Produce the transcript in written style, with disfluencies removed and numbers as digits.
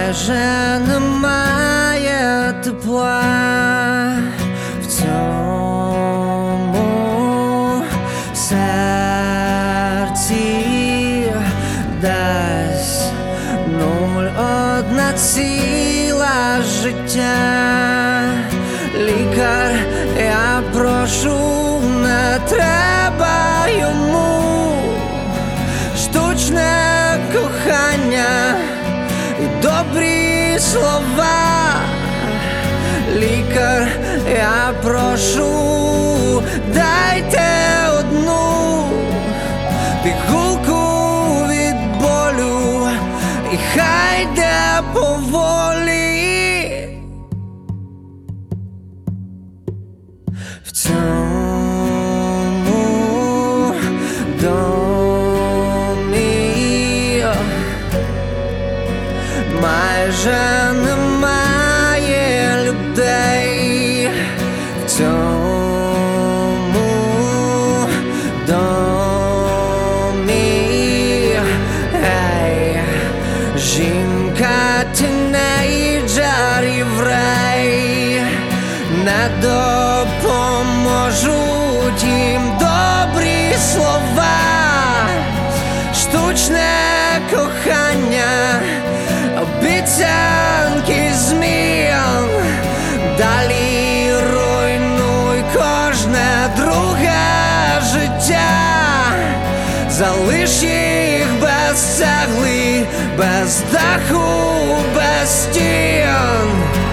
майже немає тепла в цьому серці, десь 0,1 ціла життя. Лікар, я прошу, не треба йому штучне кохання і добрі слова. Лікар, я прошу, дайте одну пігулку від болю, і хай йде поволі. В цьому домі майже немає людей. В цьому домі, ей, жінка, тінейджер, єврей, не допоможуть їм добрі слова, штучне кохання, обіцянки змін. Далі руйнуй кожне друге життя, залиш їх без цегли, без даху, без стін.